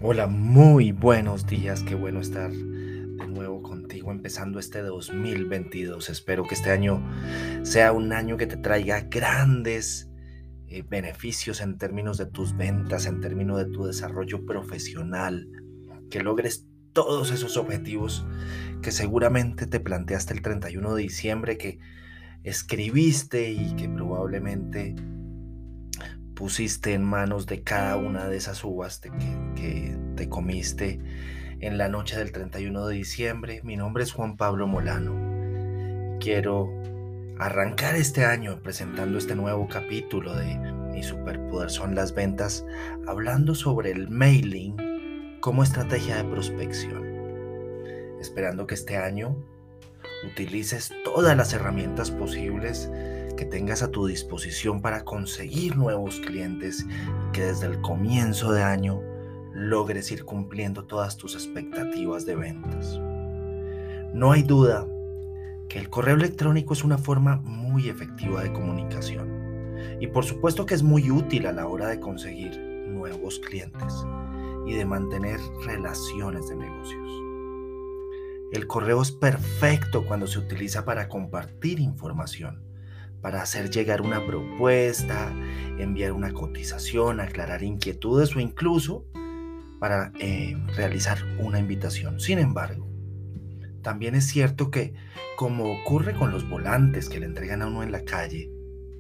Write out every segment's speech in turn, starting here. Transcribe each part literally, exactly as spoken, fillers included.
Hola, muy buenos días. Qué bueno estar de nuevo contigo empezando este dos mil veintidós. Espero que este año sea un año que te traiga grandes eh, beneficios en términos de tus ventas, en términos de tu desarrollo profesional, que logres todos esos objetivos que seguramente te planteaste el treinta y uno de diciembre, que escribiste y que probablemente pusiste en manos de cada una de esas uvas de que, que te comiste en la noche del treinta y uno de diciembre. Mi nombre es Juan Pablo Molano y quiero arrancar este año presentando este nuevo capítulo de Mi superpoder son las ventas, hablando sobre el mailing como estrategia de prospección, esperando que este año utilices todas las herramientas posibles que tengas a tu disposición para conseguir nuevos clientes y que desde el comienzo de año logres ir cumpliendo todas tus expectativas de ventas. No hay duda que el correo electrónico es una forma muy efectiva de comunicación y por supuesto que es muy útil a la hora de conseguir nuevos clientes y de mantener relaciones de negocios. El correo es perfecto cuando se utiliza para compartir información, para hacer llegar una propuesta, enviar una cotización, aclarar inquietudes o incluso para eh, realizar una invitación. Sin embargo, también es cierto que, como ocurre con los volantes que le entregan a uno en la calle,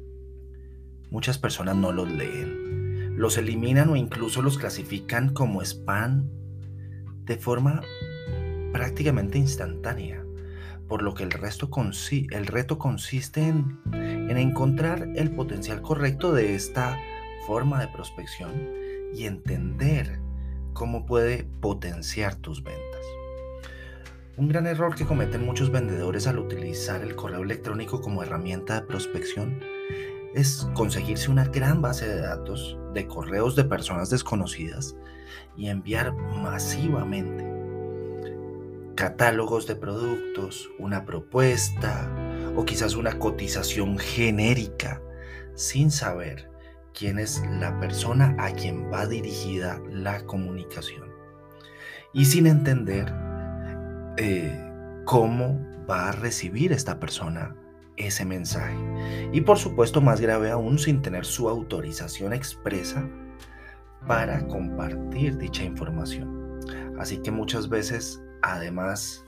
muchas personas no los leen, los eliminan o incluso los clasifican como spam de forma prácticamente instantánea, por lo que el, resto consi- el reto consiste en, en encontrar el potencial correcto de esta forma de prospección y entender cómo puede potenciar tus ventas. Un gran error que cometen muchos vendedores al utilizar el correo electrónico como herramienta de prospección es conseguirse una gran base de datos de correos de personas desconocidas y enviar masivamente catálogos de productos, una propuesta o quizás una cotización genérica sin saber quién es la persona a quien va dirigida la comunicación y sin entender eh, cómo va a recibir esta persona ese mensaje. Y por supuesto, más grave aún, sin tener su autorización expresa para compartir dicha información. Así que muchas veces, además,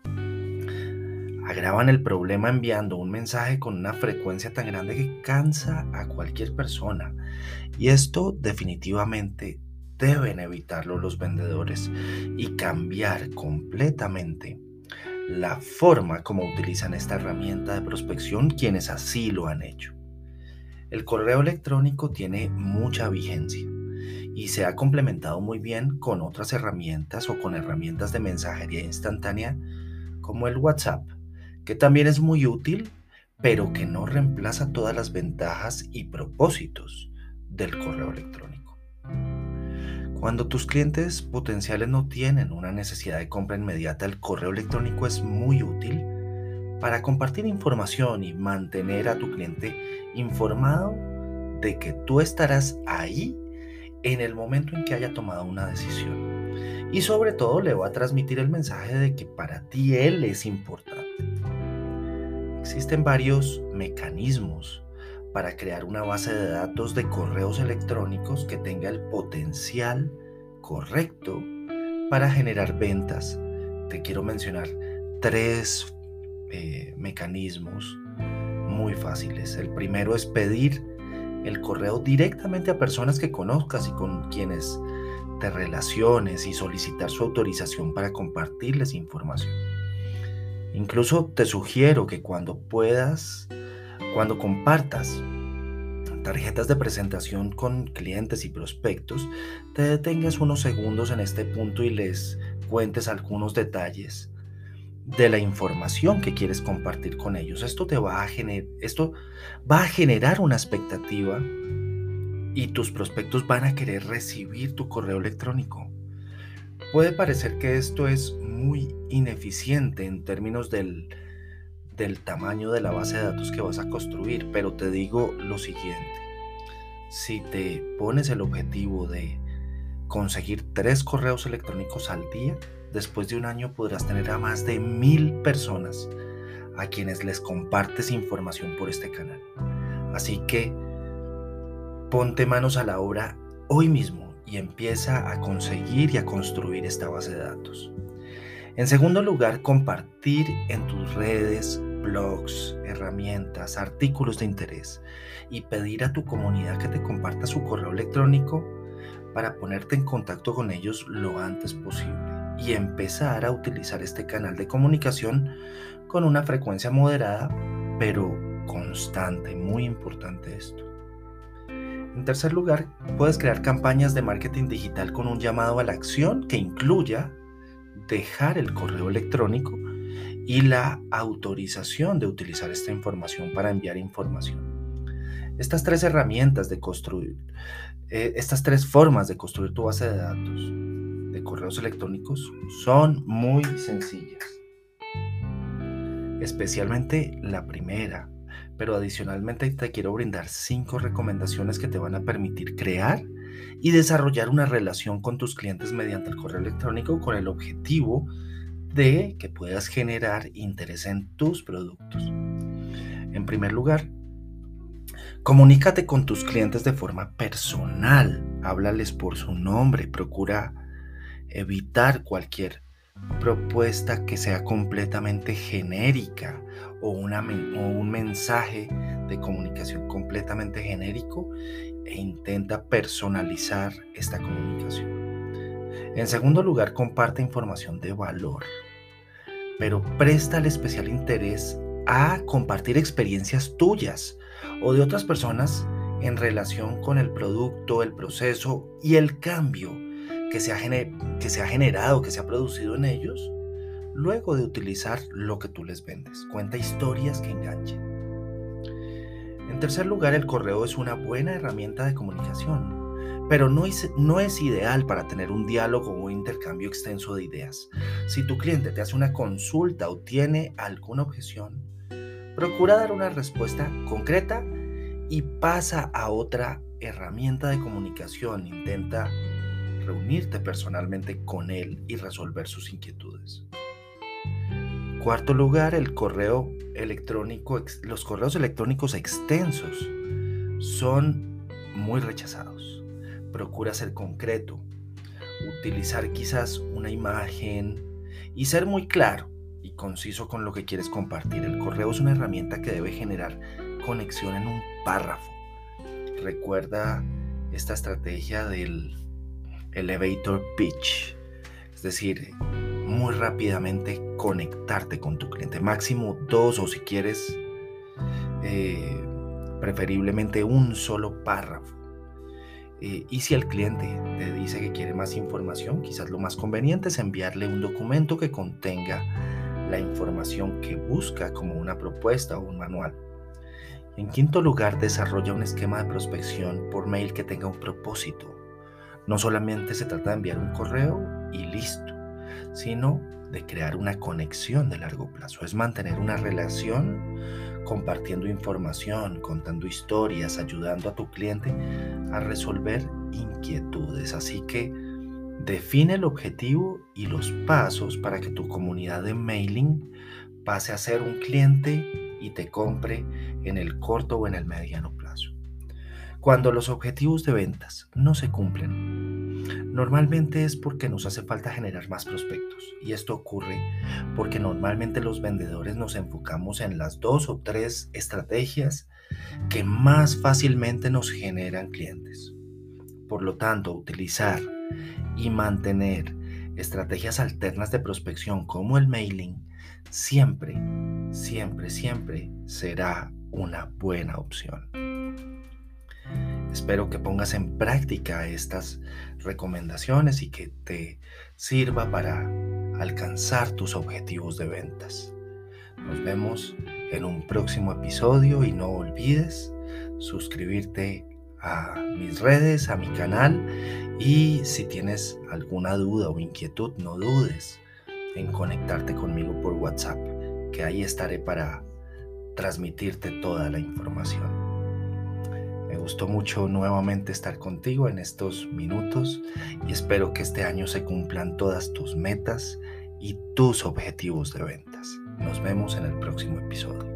agravan el problema enviando un mensaje con una frecuencia tan grande que cansa a cualquier persona. Y esto definitivamente deben evitarlo los vendedores y cambiar completamente la forma como utilizan esta herramienta de prospección quienes así lo han hecho. El correo electrónico tiene mucha vigencia y se ha complementado muy bien con otras herramientas o con herramientas de mensajería instantánea como el WhatsApp, que también es muy útil, pero que no reemplaza todas las ventajas y propósitos del correo electrónico. Cuando tus clientes potenciales no tienen una necesidad de compra inmediata, el correo electrónico es muy útil para compartir información y mantener a tu cliente informado de que tú estarás ahí en el momento en que haya tomado una decisión. Y sobre todo le va a transmitir el mensaje de que para ti él es importante. Existen varios mecanismos para crear una base de datos de correos electrónicos que tenga el potencial correcto para generar ventas. Te quiero mencionar tres eh, mecanismos muy fáciles. El primero es pedir el correo directamente a personas que conozcas y con quienes te relaciones y solicitar su autorización para compartirles información. Incluso te sugiero que cuando puedas, cuando compartas tarjetas de presentación con clientes y prospectos, te detengas unos segundos en este punto y les cuentes algunos detalles de la información que quieres compartir con ellos. Esto te va a gener- esto va a generar una expectativa y tus prospectos van a querer recibir tu correo electrónico. Puede parecer que esto es muy ineficiente en términos del, del tamaño de la base de datos que vas a construir, pero te digo lo siguiente: si te pones el objetivo de conseguir tres correos electrónicos al día, después de un año podrás tener a más de mil personas a quienes les compartes información por este canal. Así que ponte manos a la obra hoy mismo y empieza a conseguir y a construir esta base de datos. En segundo lugar, compartir en tus redes, blogs, herramientas, artículos de interés y pedir a tu comunidad que te comparta su correo electrónico para ponerte en contacto con ellos lo antes posible y empezar a utilizar este canal de comunicación con una frecuencia moderada, pero constante. Muy importante esto. En tercer lugar, puedes crear campañas de marketing digital con un llamado a la acción que incluya dejar el correo electrónico y la autorización de utilizar esta información para enviar información. Estas tres herramientas de construir, eh, estas tres formas de construir tu base de datos de correos electrónicos son muy sencillas, especialmente la primera, pero adicionalmente te quiero brindar cinco recomendaciones que te van a permitir crear y desarrollar una relación con tus clientes mediante el correo electrónico con el objetivo de que puedas generar interés en tus productos. En primer lugar, comunícate con tus clientes de forma personal, háblales por su nombre, procura evitar cualquier propuesta que sea completamente genérica o, una, o un mensaje de comunicación completamente genérico e intenta personalizar esta comunicación. En segundo lugar, comparte información de valor, pero préstale especial interés a compartir experiencias tuyas o de otras personas en relación con el producto, el proceso y el cambio que se ha, gener- que se ha generado, que se ha producido en ellos, luego de utilizar lo que tú les vendes. Cuenta historias que enganchen. En tercer lugar, el correo es una buena herramienta de comunicación, pero no es, no es ideal para tener un diálogo o un intercambio extenso de ideas. Si tu cliente te hace una consulta o tiene alguna objeción, procura dar una respuesta concreta y pasa a otra herramienta de comunicación. Intenta reunirte personalmente con él y resolver sus inquietudes. Cuarto lugar, el correo electrónico, los correos electrónicos extensos son muy rechazados. Procura ser concreto, utilizar quizás una imagen y ser muy claro y conciso con lo que quieres compartir. El correo es una herramienta que debe generar conexión en un párrafo. Recuerda esta estrategia del elevator pitch, es decir, muy rápidamente conectarte con tu cliente, máximo dos o si quieres, eh, preferiblemente un solo párrafo. Eh, y si el cliente te dice que quiere más información, quizás lo más conveniente es enviarle un documento que contenga la información que busca como una propuesta o un manual. En quinto lugar, desarrolla un esquema de prospección por mail que tenga un propósito. No solamente se trata de enviar un correo y listo, sino de crear una conexión de largo plazo. Es mantener una relación compartiendo información, contando historias, ayudando a tu cliente a resolver inquietudes. Así que define el objetivo y los pasos para que tu comunidad de mailing pase a ser un cliente y te compre en el corto o en el mediano plazo. Cuando los objetivos de ventas no se cumplen, normalmente es porque nos hace falta generar más prospectos, y esto ocurre porque normalmente los vendedores nos enfocamos en las dos o tres estrategias que más fácilmente nos generan clientes. Por lo tanto, utilizar y mantener estrategias alternas de prospección como el mailing siempre, siempre, siempre será una buena opción. Espero que pongas en práctica estas recomendaciones y que te sirva para alcanzar tus objetivos de ventas. Nos vemos en un próximo episodio y no olvides suscribirte a mis redes, a mi canal, y si tienes alguna duda o inquietud, no dudes en conectarte conmigo por WhatsApp, que ahí estaré para transmitirte toda la información. Me gustó mucho nuevamente estar contigo en estos minutos y espero que este año se cumplan todas tus metas y tus objetivos de ventas. Nos vemos en el próximo episodio.